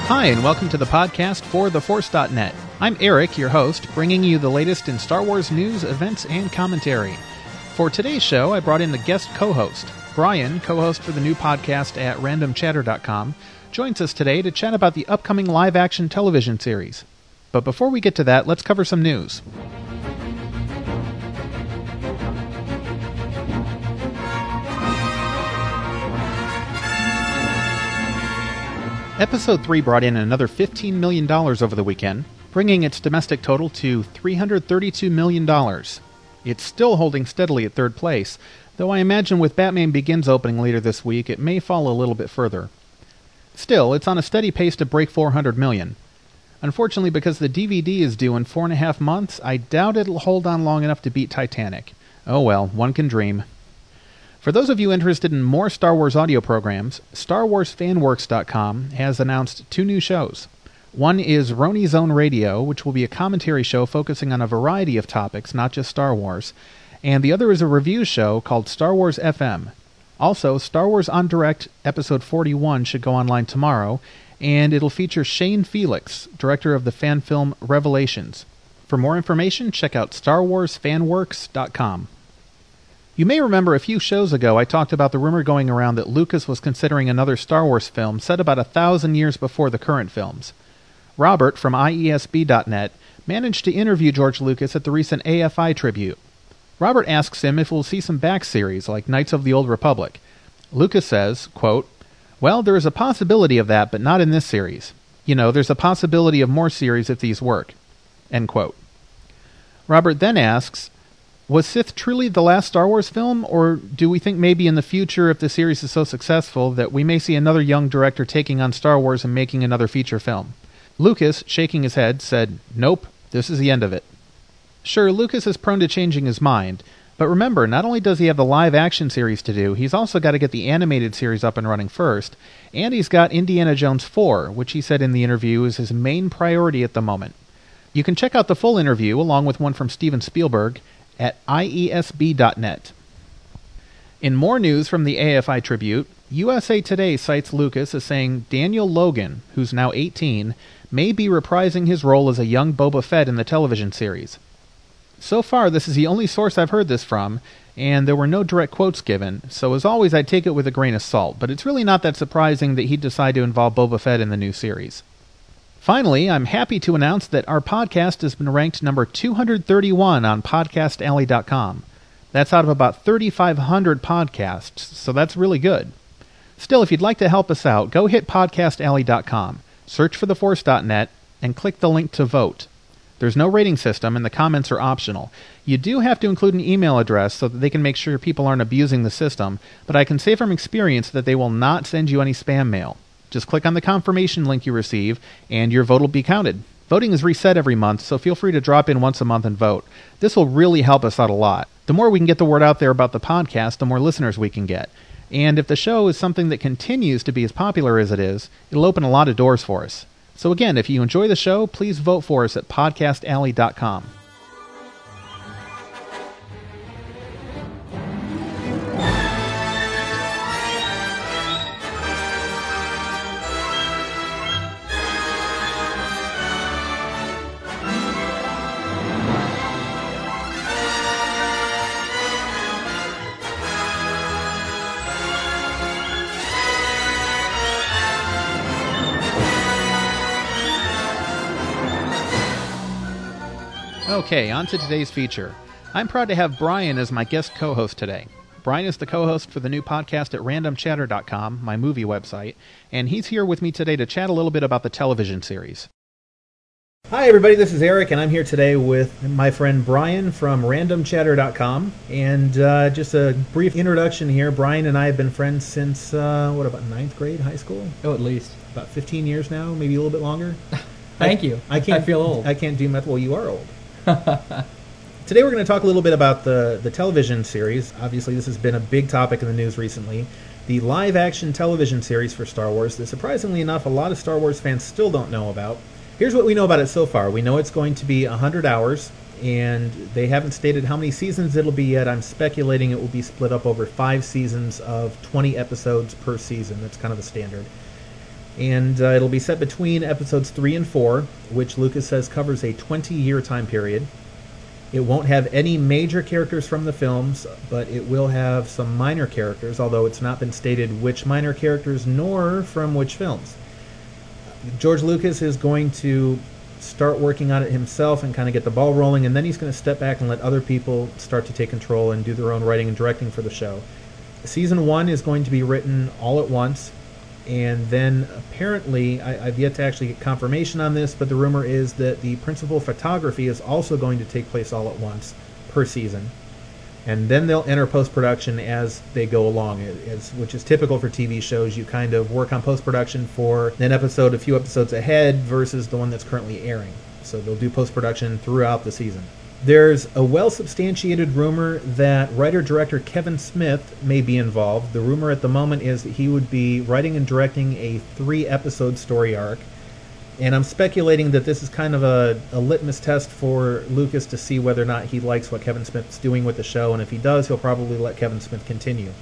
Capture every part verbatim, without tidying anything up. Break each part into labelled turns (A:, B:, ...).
A: Hi, and welcome to the podcast for the force dot net. I'm Eric, your host, bringing you the latest in Star Wars news, events, and commentary. For today's show, I brought in the guest co-host. Brian, co-host for the new podcast at random chatter dot com, joins us today to chat about the upcoming live-action television series. But before we get to that, let's cover some news. Episode three brought in another fifteen million dollars over the weekend, bringing its domestic total to three hundred thirty-two million dollars. It's still holding steadily at third place, though I imagine with Batman Begins opening later this week, it may fall a little bit further. Still, it's on a steady pace to break four hundred million dollars. Unfortunately, because the D V D is due in four and a half months, I doubt it'll hold on long enough to beat Titanic. Oh well, one can dream. For those of you interested in more Star Wars audio programs, Star Wars Fan Works dot com has announced two new shows. One is Roni Zone Radio, which will be a commentary show focusing on a variety of topics, not just Star Wars, and the other is a review show called Star Wars F M. Also, Star Wars On Direct Episode forty-one should go online tomorrow, and it'll feature Shane Felix, director of the fan film Revelations. For more information, check out Star Wars Fan Works dot com. You may remember a few shows ago I talked about the rumor going around that Lucas was considering another Star Wars film set about a thousand years before the current films. Robert from I E S B dot net managed to interview George Lucas at the recent A F I tribute. Robert asks him if we'll see some back series like Knights of the Old Republic. Lucas says, quote, "Well, there is a possibility of that, but not in this series. You know, there's a possibility of more series if these work." End quote. Robert then asks, was Sith truly the last Star Wars film, or do we think maybe in the future, if the series is so successful, that we may see another young director taking on Star Wars and making another feature film? Lucas, shaking his head, said, "Nope, this is the end of it." Sure, Lucas is prone to changing his mind, but remember, not only does he have the live-action series to do, he's also got to get the animated series up and running first, and he's got Indiana Jones four, which he said in the interview is his main priority at the moment. You can check out the full interview, along with one from Steven Spielberg, at I E S B dot net. In more news from the A F I tribute, U S A Today cites Lucas as saying Daniel Logan, who's now eighteen, may be reprising his role as a young Boba Fett in the television series. So far, this is the only source I've heard this from, and there were no direct quotes given, so as always I'd take it with a grain of salt, but it's really not that surprising that he'd decide to involve Boba Fett in the new series. Finally, I'm happy to announce that our podcast has been ranked number two hundred thirty-one on podcast alley dot com. That's out of about thirty-five hundred podcasts, so that's really good. Still, if you'd like to help us out, go hit podcast alley dot com, search for the force dot net, and click the link to vote. There's no rating system, and the comments are optional. You do have to include an email address so that they can make sure people aren't abusing the system, but I can say from experience that they will not send you any spam mail. Just click on the confirmation link you receive, and your vote will be counted. Voting is reset every month, so feel free to drop in once a month and vote. This will really help us out a lot. The more we can get the word out there about the podcast, the more listeners we can get. And if the show is something that continues to be as popular as it is, it'll open a lot of doors for us. So again, if you enjoy the show, please vote for us at podcast alley dot com. Okay, on to today's feature. I'm proud to have Brian as my guest co-host today. Brian is the co-host for the new podcast at random chatter dot com, my movie website, and he's here with me today to chat a little bit about the television series. Hi everybody, this is Eric, and I'm here today with my friend Brian from random chatter dot com. And uh, just a brief introduction here, Brian and I have been friends since, uh, what, about ninth grade, high school?
B: Oh, at least.
A: About fifteen years now, maybe a little bit longer.
B: Thank
A: I,
B: you.
A: I, can't,
B: I feel old.
A: I can't do math. Well, you are old. Today we're going to talk a little bit about the, the television series. Obviously, this has been a big topic in the news recently. The live-action television series for Star Wars that, surprisingly enough, a lot of Star Wars fans still don't know about. Here's what we know about it so far. We know it's going to be one hundred hours, and they haven't stated how many seasons it'll be yet. I'm speculating it will be split up over five seasons of twenty episodes per season. That's kind of the standard. And uh, it'll be set between episodes three and four, which Lucas says covers a twenty-year time period. It won't have any major characters from the films, but it will have some minor characters, although it's not been stated which minor characters nor from which films. George Lucas is going to start working on it himself and kind of get the ball rolling, and then he's going to step back and let other people start to take control and do their own writing and directing for the show. Season one is going to be written all at once, and then apparently, I, I've yet to actually get confirmation on this, but the rumor is that the principal photography is also going to take place all at once per season. And then they'll enter post-production as they go along, as, which is typical for T V shows. You kind of work on post-production for an episode a few episodes ahead versus the one that's currently airing. So they'll do post-production throughout the season. There's a well-substantiated rumor that writer-director Kevin Smith may be involved. The rumor at the moment is that he would be writing and directing a three-episode story arc. And I'm speculating that this is kind of a, a litmus test for Lucas to see whether or not he likes what Kevin Smith's doing with the show. And if he does, he'll probably let Kevin Smith continue.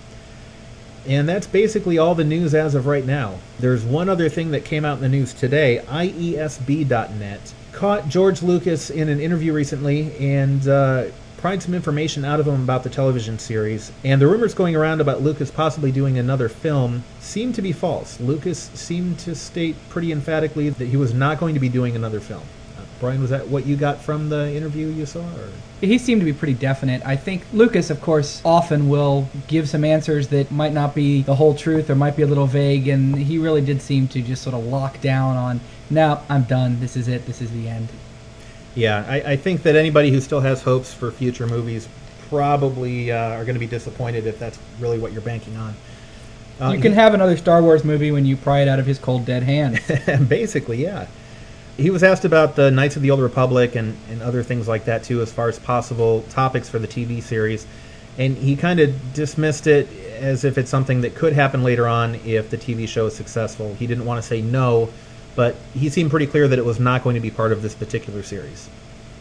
A: And that's basically all the news as of right now. There's one other thing that came out in the news today. I E S B dot net caught George Lucas in an interview recently and uh, pried some information out of him about the television series. And the rumors going around about Lucas possibly doing another film seem to be false. Lucas seemed to state pretty emphatically that he was not going to be doing another film. Uh, Brian, was that what you got from the interview you saw? Or?
B: He seemed to be pretty definite. I think Lucas, of course, often will give some answers that might not be the whole truth or might be a little vague, and he really did seem to just sort of lock down on, no, I'm done, this is it, this is the end.
A: Yeah, I, I think that anybody who still has hopes for future movies probably uh, are going to be disappointed if that's really what you're banking on.
B: Uh, you can he, have another Star Wars movie when you pry it out of his cold, dead hands.
A: Basically, yeah. He was asked about the Knights of the Old Republic and, and other things like that, too, as far as possible topics for the T V series. And he kind of dismissed it as if it's something that could happen later on if the T V show is successful. He didn't want to say no, but he seemed pretty clear that it was not going to be part of this particular series.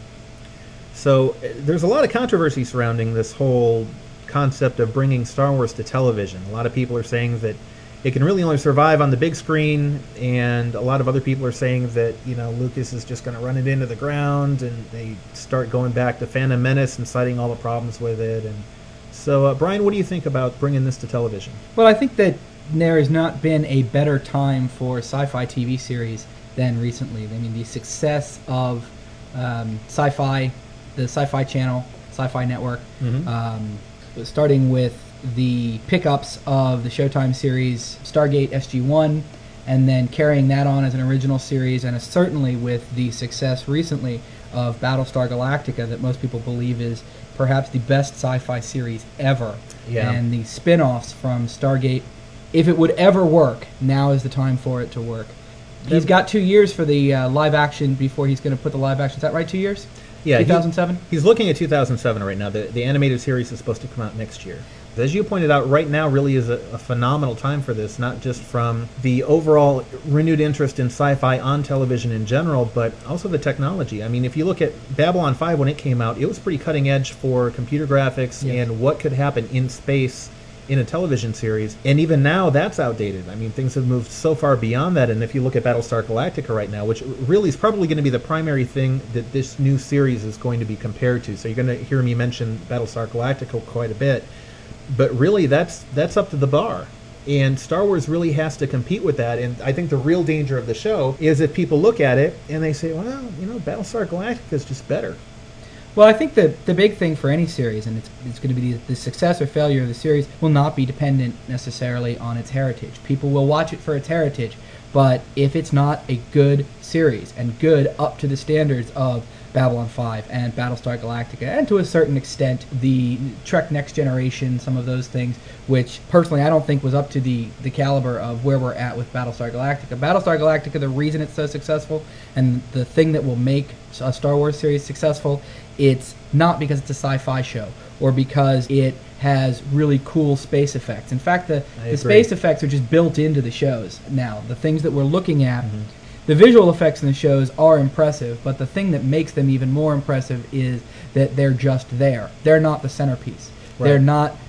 A: So there's a lot of controversy surrounding this whole concept of bringing Star Wars to television. A lot of people are saying that it can really only survive on the big screen, and a lot of other people are saying that, you know, Lucas is just going to run it into the ground, and they start going back to Phantom Menace and citing all the problems with it. And so, uh, Brian, what do you think about bringing this to television?
B: Well, I think that there has not been a better time for sci-fi T V series than recently. I mean, the success of um, sci-fi, the Sci-Fi Channel, Sci-Fi Network, mm-hmm. um, starting with the pickups of the Showtime series Stargate S G one, and then carrying that on as an original series, and certainly with the success recently of Battlestar Galactica that most people believe is perhaps the best sci-fi series ever.
A: Yeah.
B: And the spin-offs from Stargate, if it would ever work, now is the time for it to work. He's got two years for the uh, live action before he's going to put the live action. Is that right, two years?
A: Yeah.
B: two thousand seven?
A: He, he's looking at two thousand seven right now. The, the animated series is supposed to come out next year. As you pointed out, right now really is a, a phenomenal time for this, not just from the overall renewed interest in sci-fi on television in general, but also the technology. I mean, if you look at Babylon five when it came out, it was pretty cutting edge for computer graphics yes. and what could happen in space in a television series. And even now, that's outdated. I mean, things have moved so far beyond that. And if you look at Battlestar Galactica right now, which really is probably going to be the primary thing that this new series is going to be compared to. So you're going to hear me mention Battlestar Galactica quite a bit. But really, that's that's up to the bar. And Star Wars really has to compete with that. And I think the real danger of the show is if people look at it and they say, well, you know, Battlestar Galactica is just better.
B: Well, I think that the big thing for any series, and it's, it's going to be the, the success or failure of the series, will not be dependent necessarily on its heritage. People will watch it for its heritage, but if it's not a good series and good up to the standards of Babylon five and Battlestar Galactica, and to a certain extent the Trek Next Generation, some of those things, which personally I don't think was up to the, the caliber of where we're at with Battlestar Galactica. Battlestar Galactica, the reason it's so successful and the thing that will make a Star Wars series successful, it's not because it's a sci-fi show or because it has really cool space effects. In fact, the, the space effects are just built into the shows now. The things that we're looking at, mm-hmm. the visual effects in the shows are impressive, but the thing that makes them even more impressive is that they're just there. They're not the centerpiece. Right. They're not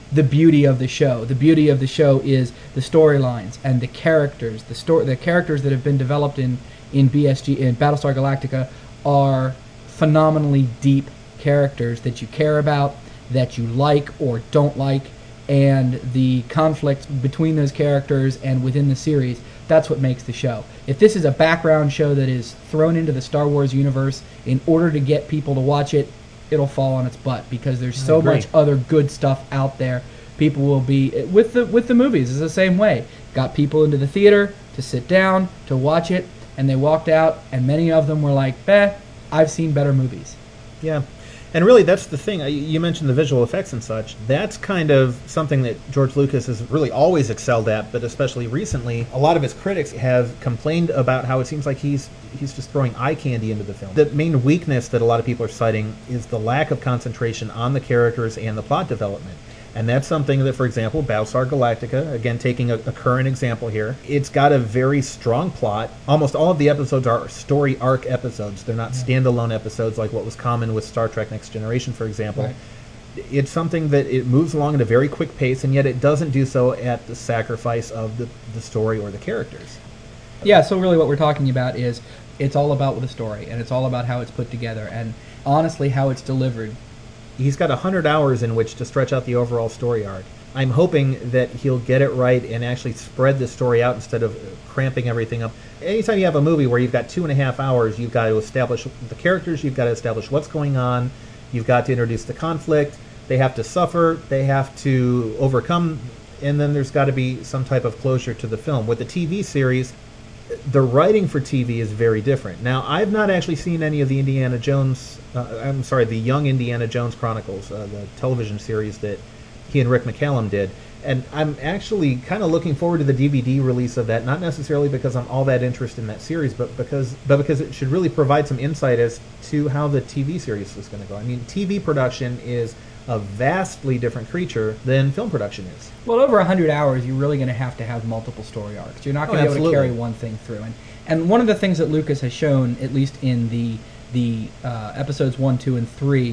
B: the beauty of the show. The beauty of the show is the storylines and the characters. The sto- the characters that have been developed in, in B S G in Battlestar Galactica are phenomenally deep characters that you care about, that you like or don't like, and the conflict between those characters and within the series, that's what makes the show. If this is a background show that is thrown into the Star Wars universe in order to get people to watch it, it'll fall on its butt because there's so much other good stuff out there. People will be with the with the movies. It's the same way. Got people into the theater to sit down to watch it, and they walked out, and many of them were like, "Bah, I've seen better movies."
C: Yeah. And really, that's the thing. You mentioned the visual effects and such. That's kind of something that George Lucas has really always excelled at, but especially recently, a lot of his critics have complained about how it seems like he's he's just throwing eye candy into the film. The main weakness that a lot of people are citing is the lack of concentration on the characters and the plot development. And that's something that, for example, Battlestar Galactica, again taking a, a current example here, it's got a very strong plot. Almost all of the episodes are story arc episodes. They're not standalone episodes like what was common with Star Trek Next Generation, for example.
B: Right.
C: It's something that it moves along at a very quick pace, and yet it doesn't do so at the sacrifice of the, the story or the characters.
B: Yeah, so really what we're talking about is it's all about the story, and it's all about how it's put together, and honestly how it's delivered.
C: He's got one hundred hours in which to stretch out the overall story arc. I'm hoping that he'll get it right and actually spread the story out instead of cramping everything up. Anytime you have a movie where you've got two and a half hours, you've got to establish the characters, you've got to establish what's going on, you've got to introduce the conflict, they have to suffer, they have to overcome, and then there's got to be some type of closure to the film. With the T V series, the writing for T V is very different. Now, I've not actually seen any of the Indiana Jones, uh, I'm sorry, the Young Indiana Jones Chronicles, uh, the television series that he and Rick McCallum did. And I'm actually kind of looking forward to the D V D release of that, not necessarily because I'm all that interested in that series, but because but because it should really provide some insight as to how the T V series is going to go. I mean, T V production is a vastly different creature than film production is.
B: Well, over one hundred hours, you're really going to have to have multiple story arcs. You're not going
C: Oh,
B: to be able
C: absolutely.
B: to carry one thing through. And and one of the things that Lucas has shown, at least in the the uh, episodes one, two, and three,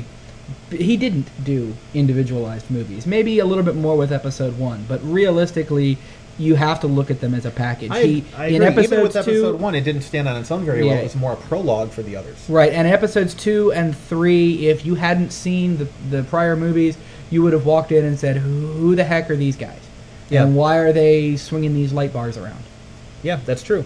B: he didn't do individualized movies. Maybe a little bit more with episode one, but realistically, you have to look at them as a package.
C: I,
B: he,
C: I
B: in
C: agree. Even with
B: episodes
C: episode
B: two,
C: one, it didn't stand on its own very
B: Yeah.
C: well. It was more a prologue for the others.
B: right, and episodes two and three, if you hadn't seen the the prior movies, you would have walked in and said, "Who the heck are these guys?
C: Yeah.
B: And why are they swinging these light bars around?"
C: Yeah, that's true.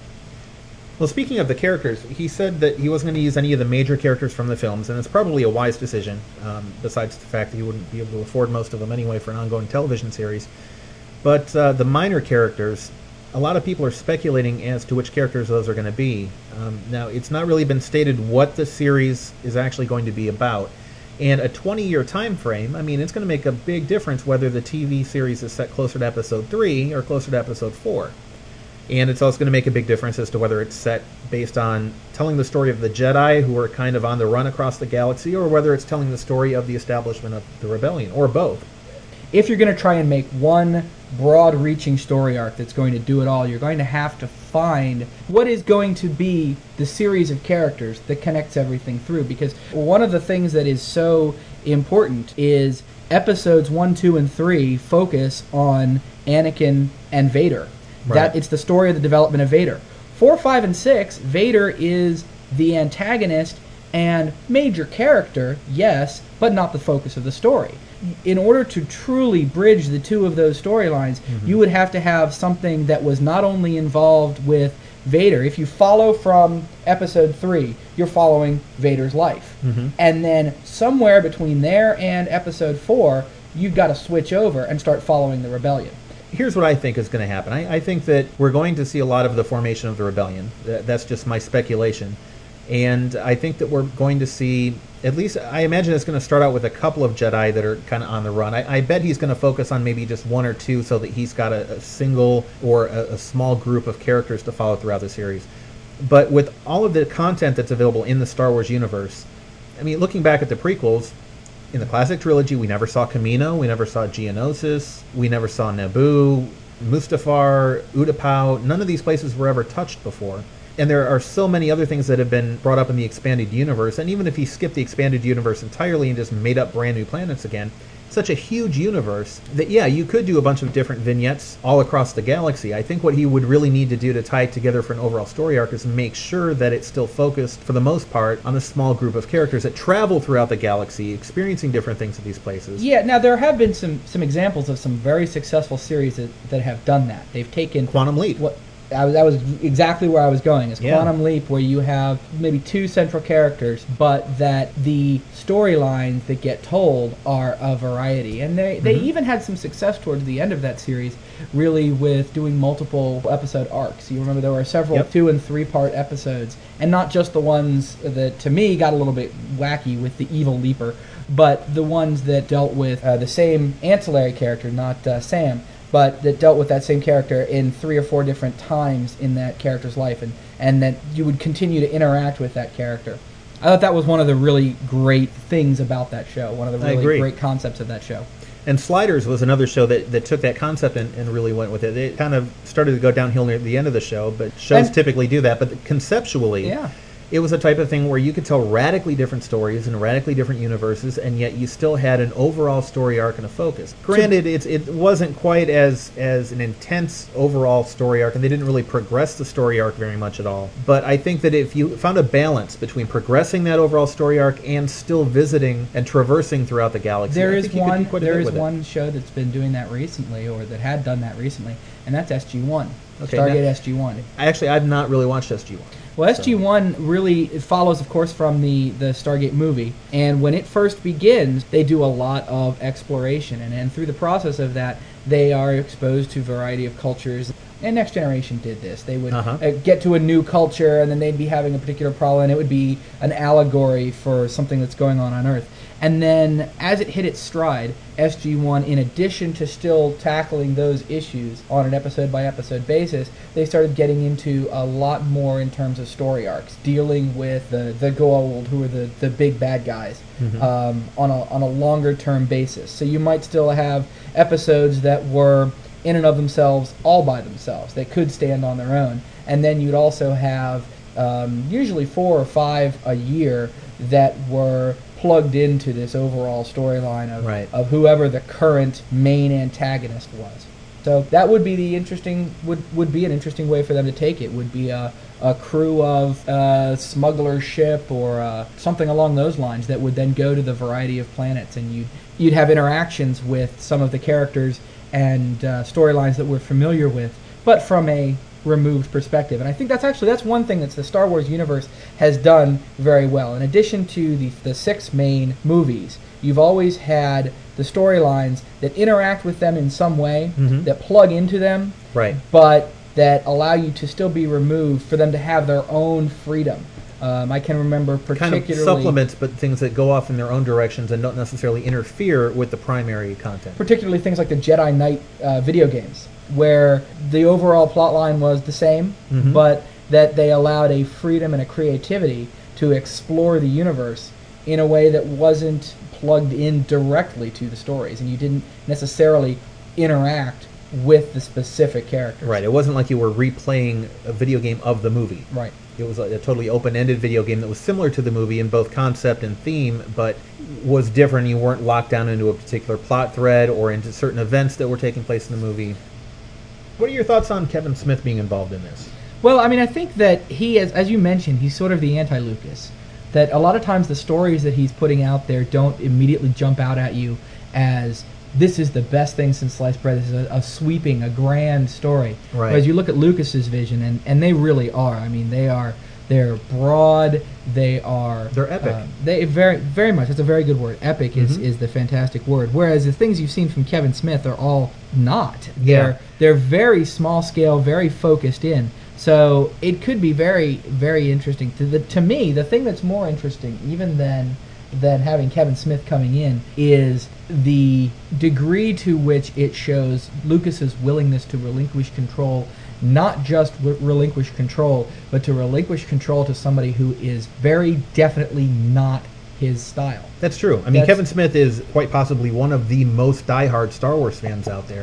C: Well, speaking of the characters, he said that he wasn't going to use any of the major characters from the films, and it's probably a wise decision, um, besides the fact that he wouldn't be able to afford most of them anyway for an ongoing television series. But uh, the minor characters, a lot of people are speculating as to which characters those are going to be. Um, now, it's not really been stated what the series is actually going to be about. And a twenty-year time frame, I mean, it's going to make a big difference whether the T V series is set closer to episode three or closer to episode four. And it's also going to make a big difference as to whether it's set based on telling the story of the Jedi who are kind of on the run across the galaxy, or whether it's telling the story of the establishment of the rebellion, or both.
B: If you're going to try and make one broad-reaching story arc that's going to do it all, you're going to have to find what is going to be the series of characters that connects everything through. Because one of the things that is so important is episodes one, two, and three focus on Anakin and Vader.
C: Right.
B: That it's the story of the development of Vader. Four, five, and six, Vader is the antagonist and major character, yes, but not the focus of the story. In order to truly bridge the two of those storylines,
C: Mm-hmm.
B: you would have to have something that was not only involved with Vader. If you follow from episode three, you're following Vader's life.
C: Mm-hmm.
B: And then somewhere between there and episode four, you've got to switch over and start following the rebellion.
C: Here's what I think is going to happen. I, I think that we're going to see a lot of the formation of the rebellion. That, that's just my speculation. And I think that we're going to see, at least I imagine it's going to start out with a couple of Jedi that are kind of on the run. I, I bet he's going to focus on maybe just one or two so that he's got a, a single or a, a small group of characters to follow throughout the series. But with all of the content that's available in the Star Wars universe, I mean, looking back at the prequels, in the classic trilogy, we never saw Kamino, we never saw Geonosis, we never saw Naboo, Mustafar, Utapau. None of these places were ever touched before. And there are so many other things that have been brought up in the expanded universe, and even if you skip the expanded universe entirely and just made up brand new planets again, such a huge universe that, yeah, you could do a bunch of different vignettes all across the galaxy. I think what he would really need to do to tie it together for an overall story arc is make sure that it's still focused, for the most part, on a small group of characters that travel throughout the galaxy, experiencing different things at these places.
B: Yeah, now there have been some, some examples of some very successful series that, that have done that. They've taken...
C: Quantum Leap.
B: What, I was, that was exactly where I was going. Is
C: Yeah.
B: Quantum Leap, where you have maybe two central characters, but that the storylines that get told are a variety. And they, they
C: Mhm.
B: even had some success towards the end of that series, really, with doing multiple episode arcs. You remember there were several
C: Yep.
B: two and three part episodes, and not just the ones that, to me, got a little bit wacky with the evil Leaper, but the ones that dealt with uh, the same ancillary character, not uh, Sam, but that dealt with that same character in three or four different times in that character's life, and, and that you would continue to interact with that character. I thought that was one of the really great things about that show, one of the
C: I
B: really
C: agree.
B: great concepts of that show.
C: And Sliders was another show that, that took that concept and, and really went with it. It kind of started to go downhill near the end of the show, but shows
B: And-
C: typically do that. But conceptually,
B: Yeah.
C: it was a type of thing where you could tell radically different stories in radically different universes, and yet you still had an overall story arc and a focus. Granted, it's, it wasn't quite as as an intense overall story arc, and they didn't really progress the story arc very much at all. But I think that if you found a balance between progressing that overall story arc and still visiting and traversing throughout the galaxy,
B: There
C: I
B: is
C: think you could do
B: one.
C: quite a
B: There
C: bit
B: is
C: with it.
B: one show that's been doing that recently, or that had done that recently, and that's S G one.
C: Okay,
B: Stargate
C: now-
B: S G one.
C: Actually, I've not really watched S G one.
B: Well, S G one really it follows, of course, from the, the Stargate movie. And when it first begins, they do a lot of exploration. And, and through the process of that, they are exposed to a variety of cultures. And Next Generation did this. They would
C: Uh-huh.
B: uh, get to a new culture, and then they'd be having a particular problem, and it would be an allegory for something that's going on on Earth. And then, as it hit its stride, S G one, in addition to still tackling those issues on an episode-by-episode basis, they started getting into a lot more in terms of story arcs, dealing with the, the Goa'uld, who are the, the big bad guys,
C: Mhm.
B: um, on a, on a longer-term basis. So you might still have episodes that were, in and of themselves, all by themselves. They could stand on their own. And then you'd also have um, usually four or five a year that were plugged into this overall storyline of,
C: Right.
B: of whoever the current main antagonist was. So that would be the interesting would, would be an interesting way for them to take it. Would be a, a crew of a smuggler ship or uh, something along those lines that would then go to the variety of planets, and you'd you'd have interactions with some of the characters and uh, storylines that we're familiar with, but from a removed perspective. And I think that's actually that's one thing that the Star Wars universe has done very well. In addition to the the six main movies, you've always had the storylines that interact with them in some way,
C: Mhm.
B: that plug into them,
C: Right.
B: but that allow you to still be removed, for them to have their own freedom. Um, I can remember
C: Kind
B: particularly...
C: of supplements, but things that go off in their own directions and don't necessarily interfere with the primary content.
B: particularly things like the Jedi Knight uh, video games, where the overall plot line was the same,
C: Mhm.
B: but that they allowed a freedom and a creativity to explore the universe in a way that wasn't plugged in directly to the stories, and you didn't necessarily interact with the specific characters.
C: Right. It wasn't like you were replaying a video game of the movie.
B: Right.
C: It was a, a totally open-ended video game that was similar to the movie in both concept and theme, but was different. You weren't locked down into a particular plot thread or into certain events that were taking place in the movie. What are your thoughts on Kevin Smith being involved in this?
B: Well, I mean, I think that he, as, as you mentioned, he's sort of the anti-Lucas. That a lot of times the stories that he's putting out there don't immediately jump out at you as, this is the best thing since sliced bread. This is a, a sweeping, a grand story.
C: Right.
B: Whereas you look at Lucas's vision, and, and they really are. I mean, they are they're broad. They are
C: They're epic.
B: uh, they very very much. That's a very good word. Epic is,
C: Mhm.
B: is the fantastic word. Whereas the things you've seen from Kevin Smith are all not.
C: Yeah.
B: They're they're very small scale, very focused in. So it could be very, very interesting. To the to me, the thing that's more interesting, even than than having Kevin Smith coming in, is the degree to which it shows Lucas's willingness to relinquish control, not just w- relinquish control, but to relinquish control to somebody who is very definitely not his style.
C: That's true. I mean,
B: That's-
C: Kevin Smith is quite possibly one of the most diehard Star Wars fans out there.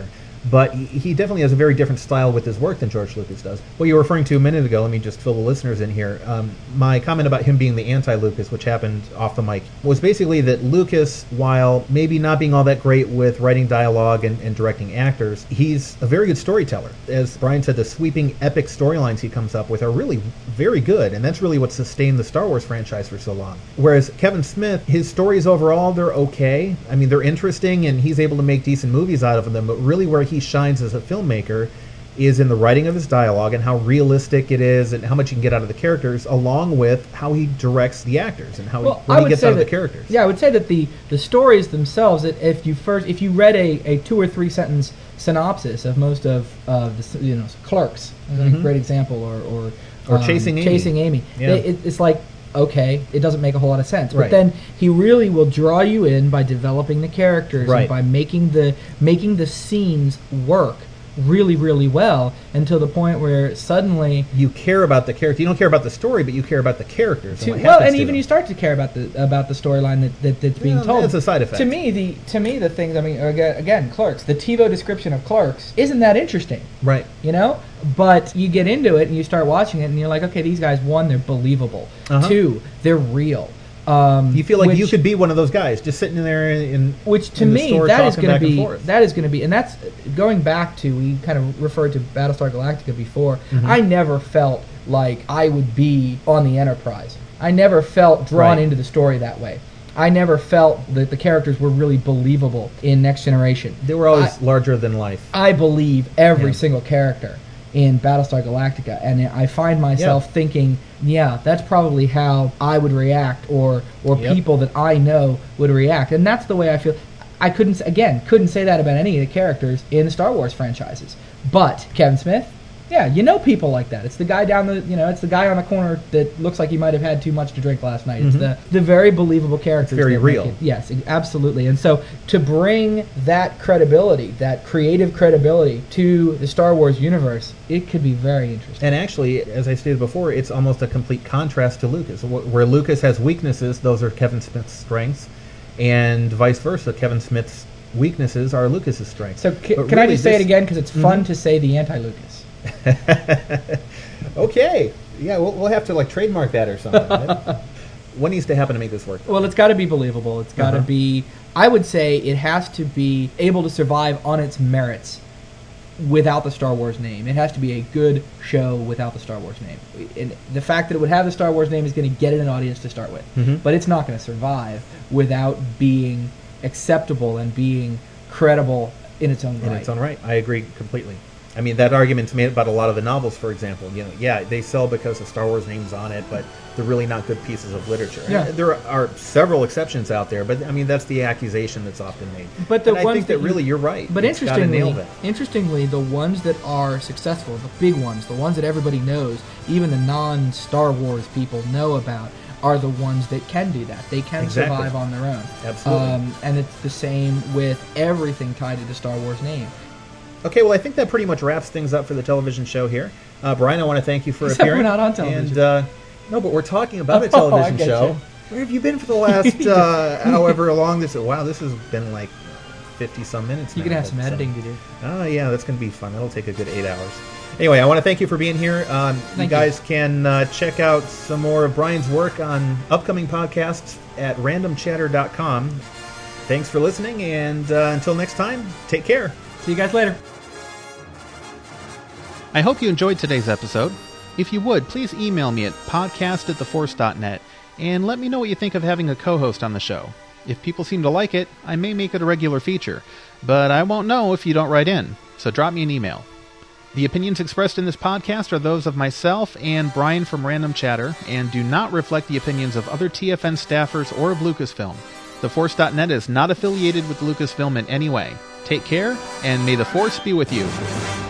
C: but he, he definitely has a very different style with his work than George Lucas does. What you were referring to a minute ago, let me just fill the listeners in here. Um, my comment about him being the anti-Lucas, which happened off the mic, was basically that Lucas, while maybe not being all that great with writing dialogue and, and directing actors, he's a very good storyteller. As Brian said, the sweeping epic storylines he comes up with are really very good, and that's really what sustained the Star Wars franchise for so long. Whereas Kevin Smith, his stories overall, they're okay. I mean, they're interesting, and he's able to make decent movies out of them, but really where he shines as a filmmaker is in the writing of his dialogue and how realistic it is and how much you can get out of the characters, along with how he directs the actors and how
B: well,
C: he, what
B: I
C: he
B: would
C: gets
B: say
C: out of
B: that,
C: the characters.
B: Yeah, I would say that the, the stories themselves, that if you first if you read a, a two or three sentence synopsis of most of uh, the you know Clerks, mm-hmm. a great example, or or,
C: or
B: um,
C: Chasing Amy,
B: Chasing Amy,
C: yeah.
B: they, it, it's like, okay, it doesn't make a whole lot of sense. But
C: right.
B: then he really will draw you in by developing the characters
C: right.
B: and by making the making the scenes work really, really well, until the point where suddenly
C: you care about the character. You don't care about the story, but you care about the characters.
B: To,
C: and
B: well, and
C: to
B: even
C: them.
B: you start to care about the about the storyline that, that that's being
C: yeah,
B: told.
C: That's a side effect.
B: To me, the to me the things. I mean, again, again, Clerks. The TiVo description of Clerks isn't that interesting,
C: right?
B: You know, but you get into it and you start watching it, and you're like, okay, these guys, one, they're believable.
C: Uh-huh.
B: Two, they're real. Um,
C: you feel like
B: which,
C: you could be one of those guys, just sitting there in, in
B: which to
C: in
B: me
C: store
B: that is going to be
C: and
B: that is going to be, and that's going back to, we kind of referred to Battlestar Galactica before.
C: Mm-hmm.
B: I never felt like I would be on the Enterprise. I never felt drawn
C: right.
B: into the story that way. I never felt that the characters were really believable in Next Generation.
C: They were always
B: I,
C: larger than life.
B: I believe every
C: yeah.
B: single character in Battlestar Galactica, and I find myself
C: yeah.
B: thinking, yeah, that's probably how I would react, or or
C: yep.
B: people that I know would react, and that's the way I feel. I couldn't, again, couldn't say that about any of the characters in the Star Wars franchises, but Kevin Smith, yeah, you know people like that. It's the guy down the, you know, it's the guy on the corner that looks like he might have had too much to drink last night.
C: Mm-hmm.
B: It's the the very believable characters.
C: It's very
B: that
C: real.
B: make it, yes, absolutely. And so to bring that credibility, that creative credibility to the Star Wars universe, it could be very interesting.
C: And actually, as I stated before, it's almost a complete contrast to Lucas. Where Lucas has weaknesses, those are Kevin Smith's strengths, and vice versa. Kevin Smith's weaknesses are Lucas's strengths.
B: So c- can
C: really
B: I just say
C: this,
B: it again, because it's fun
C: mm-hmm.
B: to say the anti-Lucas.
C: Okay. Yeah, we'll, we'll have to like trademark that or something. Right? What needs to happen to make this work?
B: Well, it's got to be believable. It's got to
C: uh-huh.
B: be, I would say it has to be able to survive on its merits without the Star Wars name. It has to be a good show without the Star Wars name. And the fact that it would have the Star Wars name is going to get it an audience to start with.
C: Mm-hmm.
B: But it's not going to survive without being acceptable and being credible in its own right.
C: In its own right. I agree completely. I mean, that argument's made about a lot of the novels, for example. You know, yeah, they sell because the Star Wars name's on it, but they're really not good pieces of literature.
B: Yeah.
C: And there are several exceptions out there, but I mean, that's the accusation that's often made.
B: But the
C: and I
B: ones
C: think that,
B: that you,
C: really you're right.
B: But
C: It's gotta
B: interestingly,
C: nail it.
B: interestingly, the ones that are successful, the big ones, the ones that everybody knows, even the non-Star Wars people know about, are the ones that can do that. They can
C: Exactly.
B: survive on their own.
C: Absolutely.
B: Um, and it's the same with everything tied to the Star Wars name.
C: Okay, well, I think that pretty much wraps things up for the television show here. Uh, Brian, I want to thank you for
B: Except
C: appearing.
B: we're not on television.
C: And, uh, no, but we're talking about a
B: Oh, I
C: television
B: get
C: show.
B: you.
C: Where have you been for the last uh, however long this is? Wow, this has been like fifty-some minutes
B: You
C: now.
B: can have
C: but,
B: some
C: uh,
B: editing to do.
C: Oh, yeah, that's going to be fun. That'll take a good eight hours. Anyway, I want to thank you for being here. Um, you
B: Thank
C: guys
B: you.
C: can uh, check out some more of Brian's work on upcoming podcasts at random chatter dot com. Thanks for listening, and uh, until next time, take care.
B: See you guys later.
A: I hope you enjoyed today's episode. If you would, please email me at podcast at the force dot net and let me know what you think of having a co-host on the show. If people seem to like it, I may make it a regular feature, but I won't know if you don't write in, so drop me an email. The opinions expressed in this podcast are those of myself and Brian from Random Chatter, and do not reflect the opinions of other T F N staffers or of Lucasfilm. The force dot net is not affiliated with Lucasfilm in any way. Take care, and may the Force be with you.